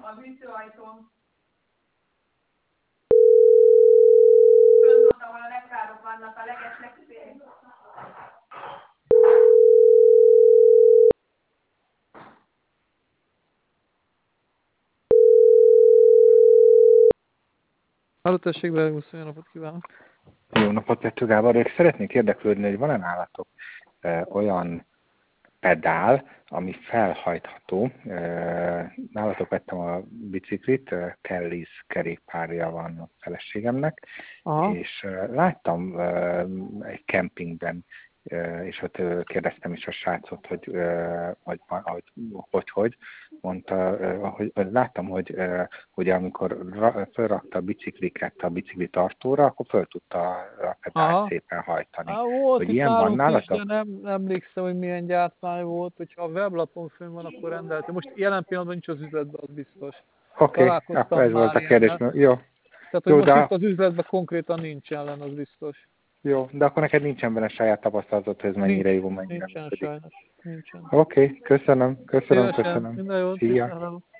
a hűtőajtón. Fönt ott, ahol a legrárok vannak, a legeslegszél. Halló, tessék, Belgusz, jó napot kívánok! Jó napot, Pető Gábor! Szeretnék érdeklődni, hogy van-e nálatok olyan pedál, ami felhajtható. Nálatok vettem a biciklit, Kelly's kerékpárja van a feleségemnek, Aha. és láttam egy kempingben, és ott kérdeztem is a srácot, hogy mondta, hogy láttam, hogy ugye amikor felrakta a bicikliket a bicikli tartóra, akkor föl tudta a pedált szépen hajtani. Volt hogy itt ilyen van nálunk is, nálatok? de nem emlékszem, hogy milyen gyártmány volt. Hogyha a weblapon fönn van, akkor rendeltem. Most jelen pillanatban nincs az üzletben, az biztos. Oké, akkor ez volt a kérdés. Jó. Tehát, hogy Jó, most de... itt az üzletben konkrétan nincs jelen, az biztos. Jó, de akkor neked nincsen benne saját tapasztalatod, hogy ez mennyire jó, mennyire nincsen működik. sajnos. Nincsen. Oké, köszönöm. Szívesen, minden jót, Szia. viszont.